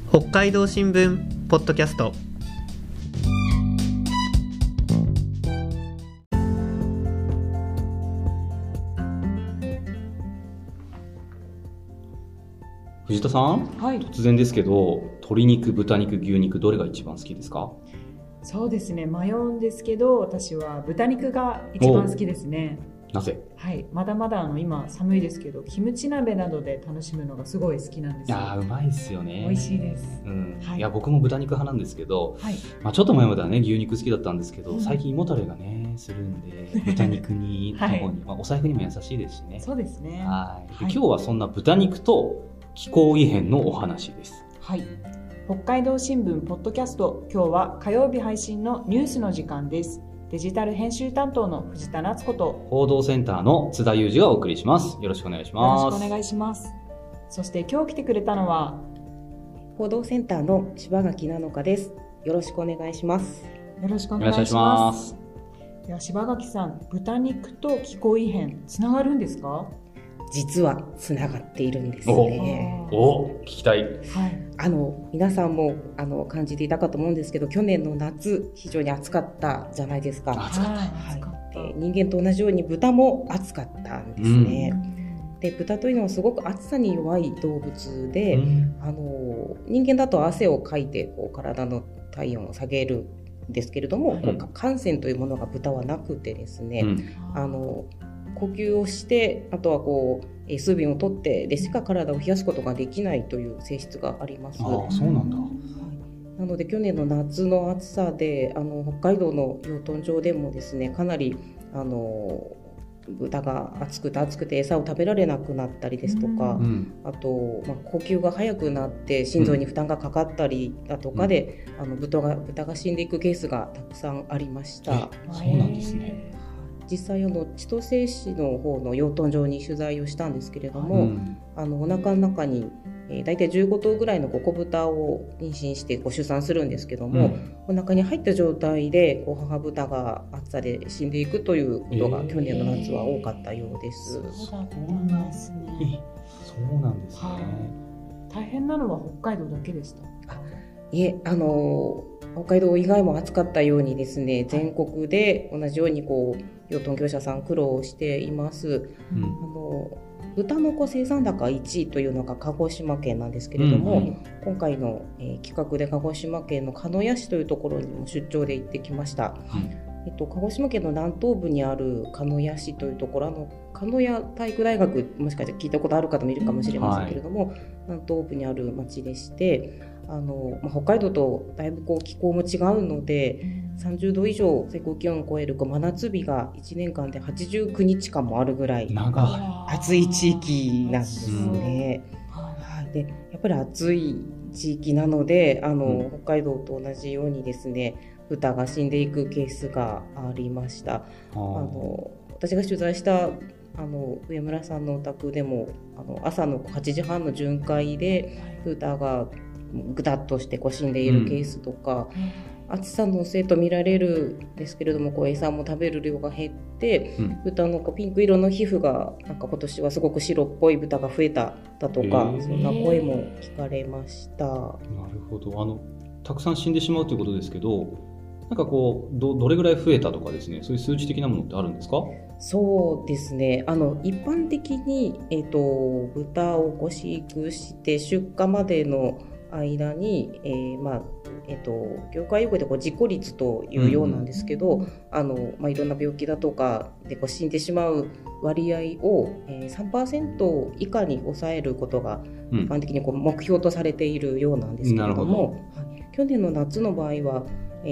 北海道新聞ポッドキャスト。 藤田さん、 はい、 突然ですけど、鶏肉、豚肉、牛肉、どれが一番好きですか？ そうですね、迷うんですけど、私は豚肉が一番好きですね。 なぜ？ はい、まだまだ今寒いですけど、キムチ鍋などで楽しむのがすごい好きなんですよ。 いやー、うまいですよね。 美味しいです。はい、 いや僕も豚肉派なんですけど、 はい、 ちょっと前まではね牛肉好きだったんですけど、 うん、 最近胃もたれがねするんで豚肉にの方に、お財布にも優しいですしね。 そうですね。 はい。で、 はい、 今日はそんな豚肉と気候異変のお話です。 はい。北海道新聞ポッドキャスト、今日は火曜日配信のニュースの時間です。デジタル編集担当の藤田夏子と報道センターの津田裕二がお送りします。よろしくお願いします。 よろしくお願いします。そして今日来てくれたのは報道センターの柴垣菜々香です。よろしくお願いします。 よろしくお願いします。では柴垣さん、豚肉と気候異変つながるんですか？ 実はつながっているんですね。 聞きたい。 はい、 皆さんも感じていたかと思うんですけど、去年の夏非常に暑かったじゃないですか。 暑かった、 はい、人間と同じように豚も暑かったんですね。で、豚というのはすごく暑さに弱い動物で、人間だと汗をかいて体の体温を下げるんですけれども、汗腺というものが豚はなくてですね、呼吸をして、あとは水分を取ってでしか体を冷やすことができないという性質があります。 そうなんだ。 なので去年の夏の暑さで北海道の養豚場でもですね、かなり豚が暑くて餌を食べられなくなったりですとか、あと、呼吸が速くなって心臓に負担がかかったりだとかで、豚が死んでいくケースがたくさんありました。 そうなんですね。 実際千歳市の方の養豚場に取材をしたんですけれども、お腹の中にだいたい15頭ぐらいの子豚を妊娠して出産するんですけども、お腹に入った状態で母豚が暑さで死んでいくということが去年の夏は多かったようです。 そうだったんですね。 そうなんですね。 大変なのは北海道だけでした？ いえ、北海道以外も暑かったようにですね、全国で同じように養豚業者さん苦労しています。豚の生産高1位というのが鹿児島県なんですけれども、今回の、企画で鹿児島県の鹿屋市というところにも出張で行ってきました。鹿児島県の南東部にある鹿屋市というところ、鹿屋体育大学、もしかして聞いたことある方もいるかもしれませんけれども、南東部にある町でして、北海道とだいぶ気候も違うので、30度以上最高気温を超える真夏日が1年間で89日間もあるぐらい暑い地域なんですね。でやっぱり暑い地域なので北海道と同じようにですね、豚が死んでいくケースがありました。私が取材した上村さんのお宅でも朝の8時半の巡回で豚がぐたっとして死んでいるケースとか、暑さのせいと見られるんですけれども、餌も食べる量が減って、豚のピンク色の皮膚が今年はすごく白っぽい豚が増えただとか、そんな声も聞かれました。なるほど。たくさん死んでしまうということですけど、どれぐらい増えたとかですね、そういう数値的なものってあるんですか？ そうですね、一般的に、豚を飼育して出荷までの間に、業界用語で自己率というようなんですけど、いろんな病気だとかで死んでしまう割合を、3% 以下に抑えることが一般的に目標とされているようなんですけれども、去年の夏の場合は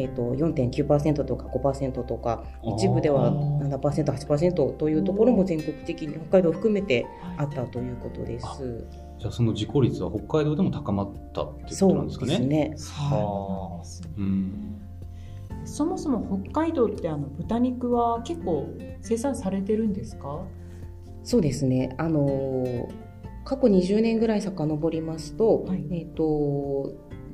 4.9% とか 5% とか、一部では 7%、8% というところも全国的に北海道を含めてあったということです。 じゃあその自己率は北海道でも高まったっていうことなんですかね。 そうですね。 そもそも北海道って豚肉は結構生産されてるんですか？ そうですね、過去20年ぐらい遡りますと、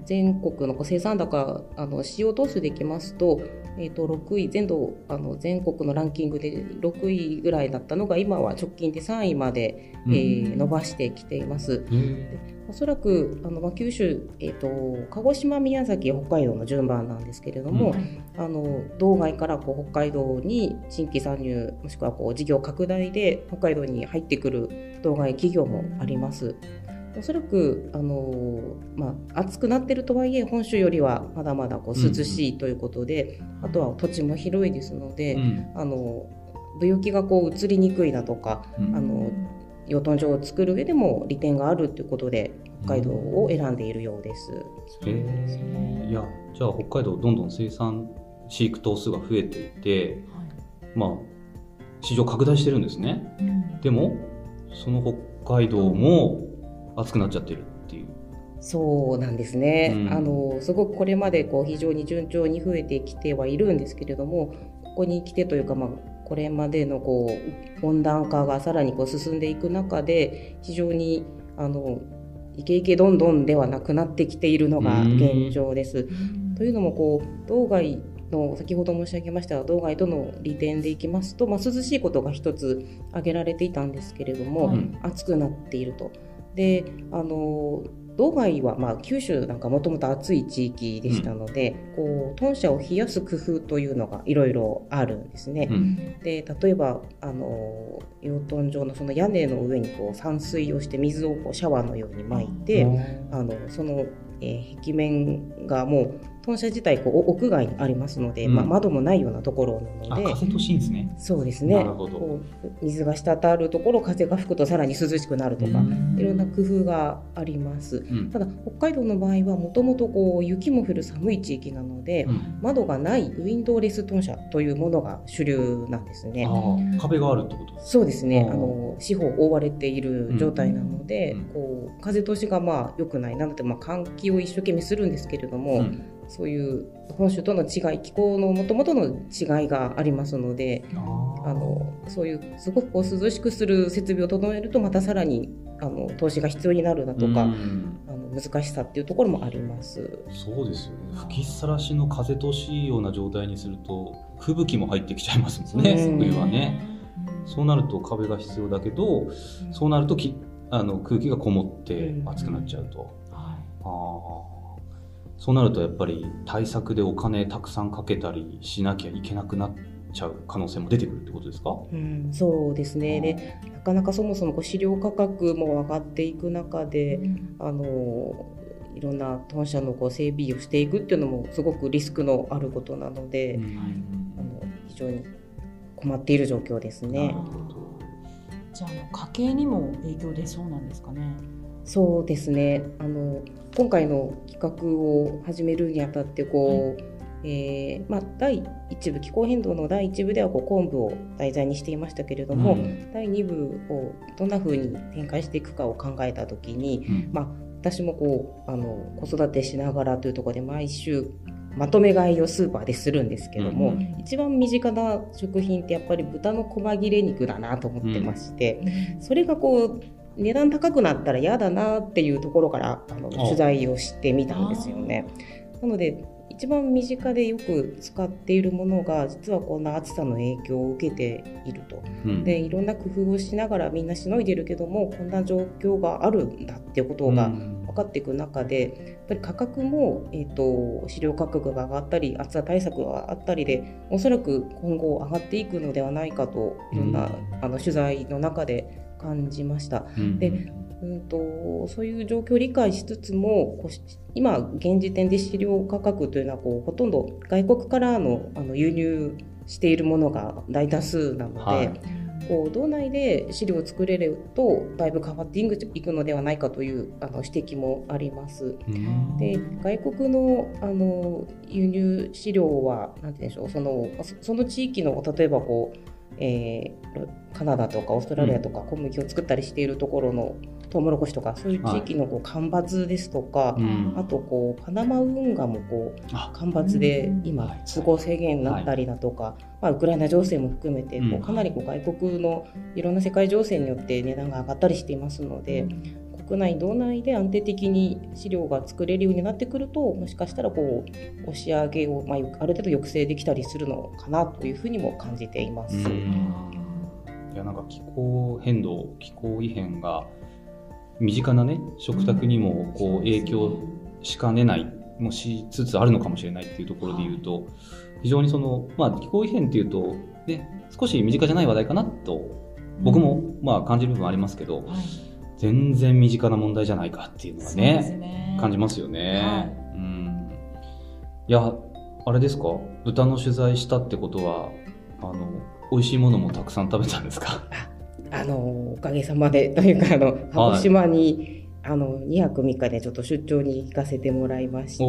全国の生産高使用頭数でいきますと、6位全国のランキングで6位ぐらいだったのが今は直近で3位まで、伸ばしてきています。おそらく九州、鹿児島、宮崎、北海道の順番なんですけれども、道外から北海道に新規参入もしくは事業拡大で北海道に入ってくる道外企業もあります。おそらく暑くなってるとはいえ本州よりはまだまだ涼しいということで、あとは土地も広いですので、ブヨキが移りにくいだとか、養豚場を作る上でも利点があるということで北海道を選んでいるようです。 いや、じゃあ北海道どんどん生産飼育頭数が増えていて、市場拡大してるんですね。でもその北海道も暑くなっちゃってるっていう。 そうなんですね、すごくこれまで非常に順調に増えてきてはいるんですけれども、ここに来てというか、これまでの温暖化がさらに進んでいく中で非常にイケイケどんどんではなくなってきているのが現状です。というのも道外の先ほど申し上げました道外との利点でいきますと、涼しいことが一つ挙げられていたんですけれども、暑くなっていると。で道外は九州なんかもともと暑い地域でしたので、豚舎を冷やす工夫というのがいろいろあるんですね。で例えば養豚場のその屋根の上に散水をして水をシャワーのように撒いて、その壁面がもう豚舎自体屋外にありますので、窓もないようなところなので風通しいいんですね。 そうですね。水が滴るところ風が吹くとさらに涼しくなるとか、いろんな工夫があります。ただ北海道の場合はもともと雪も降る寒い地域なので、窓がないウィンドウレス豚舎というものが主流なんですね。 壁があるってことですか？ そうですね。四方覆われている状態なので、風通しが良くない。なので換気を一生懸命するんですけれども、そういう本州との違い、気候のもともとの違いがありますので、そういうすごく涼しくする設備を整えるとまたさらに投資が必要になるだとか、難しさっていうところもあります。 そうですよね。吹きさらしの風通しいいような状態にすると吹雪も入ってきちゃいますもんね、冬はね。そうなると壁が必要だけど、そうなると空気がこもって暑くなっちゃうと。そうなるとやっぱり対策でお金たくさんかけたりしなきゃいけなくなっちゃう可能性も出てくるってことですか？ そうですね。でなかなかそもそも飼料価格も上がっていく中で、いろんな豚舎の整備をしていくっていうのもすごくリスクのあることなので、非常に困っている状況ですね。 じゃあ家計にも影響出そうなんですかね？ そうですね。今回の企画を始めるにあたって第1部気候変動の第1部では昆布を題材にしていましたけれども、第2部をどんな風に展開していくかを考えたときに、私も子育てしながらというところで毎週まとめ買いをスーパーでするんですけども、一番身近な食品ってやっぱり豚の細切れ肉だなと思ってまして、それが値段高くなったら嫌だなっていうところから取材をしてみたんですよね。なので一番身近でよく使っているものが実はこんな暑さの影響を受けていると、でいろんな工夫をしながらみんなしのいでいるけどもこんな状況があるんだっていうことが分かっていく中で、やっぱり価格も、飼料価格が上がったり暑さ対策があったりでおそらく今後上がっていくのではないかといろんな取材の中で感じました。でそういう状況を理解しつつも今現時点で飼料価格というのはほとんど外国からの輸入しているものが大多数なので、道内で飼料を作れるとだいぶ変わっていくのではないかという指摘もあります。で外国の輸入飼料はなんて言うんでしょう、その地域の例えばカナダとかオーストラリアとか小麦を作ったりしているところのトウモロコシとかそういう地域の干ばつですとか、あとパナマ運河も干ばつで今通行制限になったりだとか、ウクライナ情勢も含めてかなり外国のいろんな世界情勢によって値段が上がったりしていますので、こ国内道内で安定的に飼料が作れるようになってくると、もしかしたらこう押し上げを、ある程度抑制できたりするのかなというふうにも感じています。 いや、なんか気候変動、気候異変が身近なね食卓にもこう影響しかねないもしつつあるのかもしれないっていうところで言うと、非常にその、気候異変っていうと、ね、少し身近じゃない話題かなと僕も感じる部分ありますけど、全然身近な問題じゃないかっていうのは ね感じますよね。いや、あれですか、豚の取材したってことは美味しいものもたくさん食べたんですか？ おかげさまでというか鹿児島に、2泊3日でちょっと出張に行かせてもらいまして、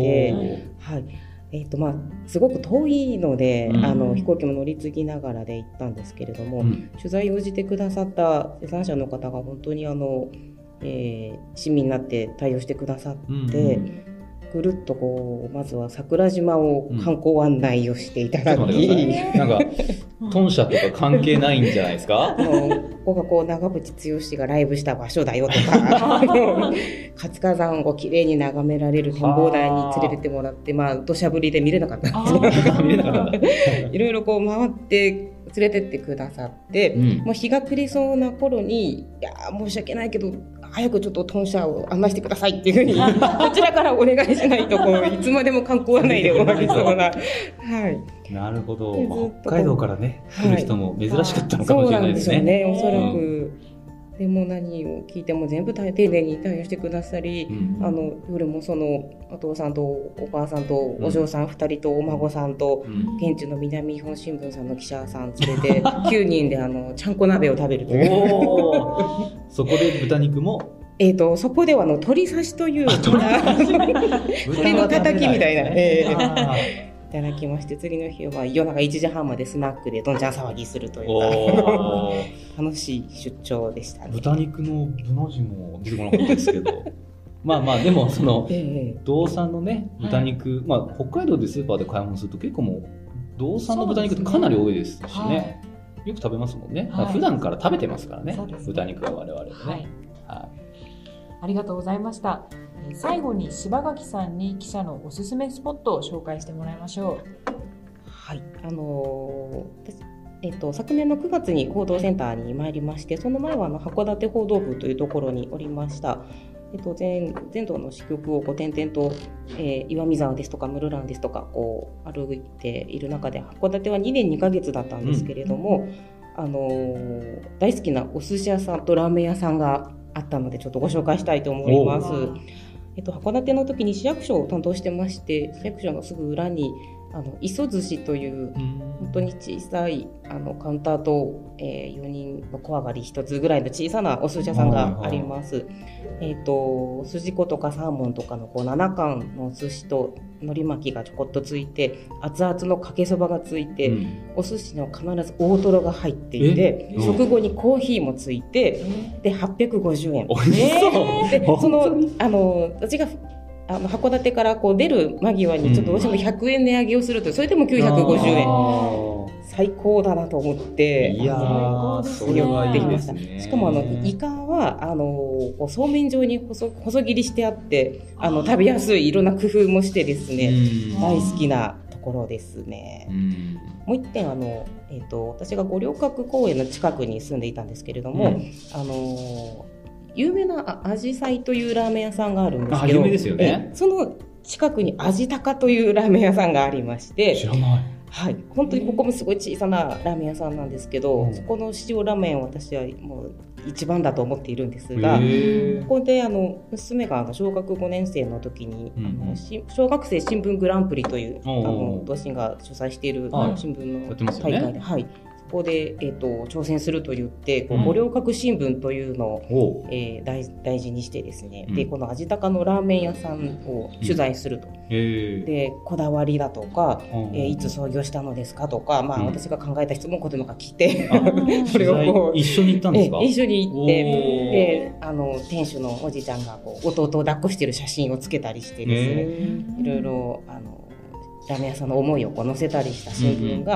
すごく遠いので、飛行機も乗り継ぎながらで行ったんですけれども、取材を応じてくださった生産者の方が本当に親身になって対応してくださって、ぐるっとこうまずは桜島を観光案内をしていただき、 なんか豚舎とか関係ないんじゃないですか？ ここがこう長渕剛がライブした場所だよとか活火山をきれいに眺められる展望台に連れてってもらって、土砂降りで見れなかったんですけどいろいろこう回って連れてってくださって、もう日が暮れそうな頃に、いや申し訳ないけど早くちょっと豚舎を案内してくださいっていうふうにこちらからお願いしないといつまでも観光案内で終わりそうななるほど。北海道からね来る人も珍しかったのかもしれないですね。 そうなんですよね、おそらく。でも何を聞いても全部丁寧に対応してくださり、夜もそのお父さんとお母さんとお嬢さん2人とお孫さんと、現地の南日本新聞さんの記者さん連れて9人でちゃんこ鍋を食べるというそこで豚肉もそこでは鶏刺しという鶏のたたきみたいな、いただきまして、次の日は夜中1時半までスナックでどんちゃん騒ぎするという楽しい出張でしたね。 豚肉のぶの字も出てこなかったですけどでもその道産のね豚肉、北海道でスーパーで買い物すると結構もう道産の豚肉ってかなり多いですしね、よく食べますもんね、普段から食べてますからね、豚肉は我々ね。 ありがとうございました。最後に柴垣さんに記者のおすすめスポットを紹介してもらいましょう。 はい、昨年の9月に報道センターに参りまして、その前は函館報道部というところにおりました。全道の支局を転々と、岩見沢ですとか室蘭ですとか歩いている中で、函館は2年2ヶ月だったんですけれども、大好きなお寿司屋さんとラーメン屋さんがあったので、ちょっとご紹介したいと思います。函館の時に市役所を担当してまして、市役所のすぐ裏に磯寿司という本当に小さいカウンターと、4人の小上がり1つぐらいの小さなお寿司屋さんがあります。筋子とかサーモンとかの7貫のお寿司と海苔巻きがちょこっとついて、熱々のかけそばがついて、お寿司の必ず大トロが入っていて、食後にコーヒーもついて、で850円。でその私が函館から出る間際にちょっとどうしても100円値上げをすると、それでも950円、最高だなと思ってそれはいいですね。 しかもイカはそうめん状に細切りしてあって、食べやすいいろんな工夫もしてですね、大好きなところですね。もう一点私が五稜郭公園の近くに住んでいたんですけれども、有名なあじさいというラーメン屋さんがあるんですけど、 有名ですよね。 その近くにあじたかというラーメン屋さんがありまして、 知らない。 はい、本当にここもすごい小さなラーメン屋さんなんですけど、そこの塩ラーメンを私はもう一番だと思っているんですが、ここで娘が小学5年生の時に、小学生新聞グランプリという同心が主催している新聞の大会で、ここで、挑戦すると言って五稜郭新聞というのを、大事にしてですね、でこの味高のラーメン屋さんを取材すると、でこだわりだとか、いつ創業したのですかとか、私が考えた質問を子供が来てそれを一緒に行ったんですか？ 一緒に行って、で店主のおじちゃんが弟を抱っこしている写真をつけたりしてですね、いろいろラーメン屋さんの思いを載せたりした新聞が、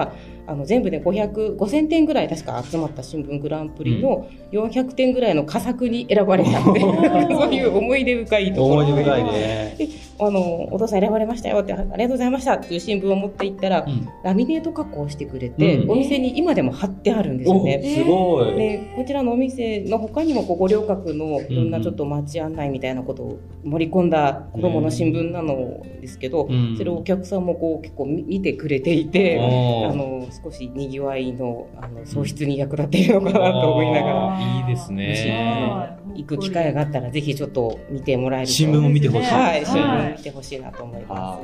全部で5000点ぐらい確か集まった新聞グランプリの400点ぐらいの佳作に選ばれたので、そういう思い出深いところ思い出深いね。 でお父さん選ばれましたよってありがとうございましたっていう新聞を持って行ったら、ラミネート加工してくれて、お店に今でも貼ってあるんですよね。 すごい。 でこちらのお店の他にも五稜郭のいろんなちょっと街案内みたいなことを盛り込んだ子どもの新聞なのですけど、それをお客さんも結構見てくれていて、少しにぎわいの創出に役立っているのかなと思いながら、 いいですね。 行く機会があったらぜひちょっと見てもらえると、 新聞も見てほしい。 はい、新聞見てほしいなと思います。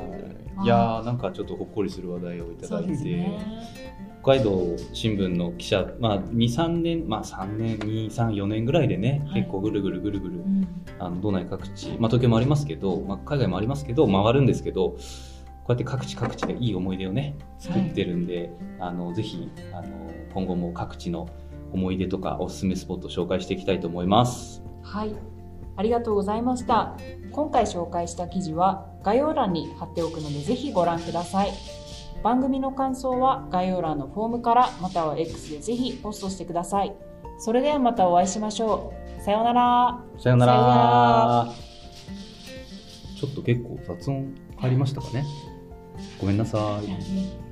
いやなんかちょっとほっこりする話題をいただいて、北海道新聞の記者、2、3年、3年、2、3、4年ぐらいでね、結構ぐるぐる道内各地、東京もありますけど、海外もありますけど回るんですけど、こうやって各地でいい思い出をね作ってるんで、ぜひ今後も各地の思い出とかおすすめスポットを紹介していきたいと思います。 はい、ありがとうございました。今回紹介した記事は概要欄に貼っておくのでぜひご覧ください。番組の感想は概要欄のフォームからまたは X でぜひポストしてください。それではまたお会いしましょう。さようなら。 さようなら。ちょっと結構雑音入りましたかね。ごめんなさい。